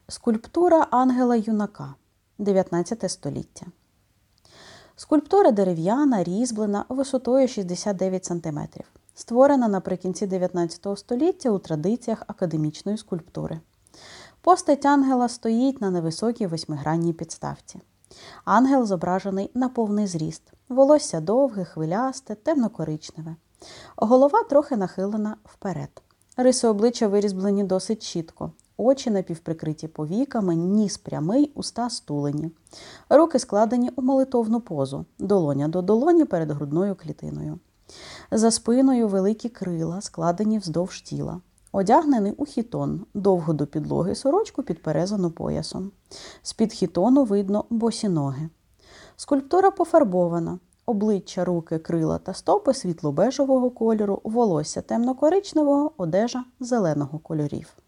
Скульптура ангела-юнака, 19 століття. Скульптура дерев'яна, різьблена, висотою 69 см. Створена наприкінці 19 століття у традиціях академічної скульптури. Постать ангела стоїть на невисокій восьмигранній підставці. Ангел зображений на повний зріст. Волосся довге, хвилясте, темно-коричневе. Голова трохи нахилена вперед. Риси обличчя вирізблені досить чітко. Очі напівприкриті повіками, ніс прямий, уста стулені. Руки складені у молитовну позу, долоня до долоні перед грудною клітиною. За спиною великі крила, складені вздовж тіла. Одягнений у хітон, довгу до підлоги сорочку підперезану поясом. З-під хітону видно босі ноги. Скульптура пофарбована. Обличчя, руки, крила та стопи світло-бежевого кольору, волосся темно-коричневого, одежа зеленого кольорів.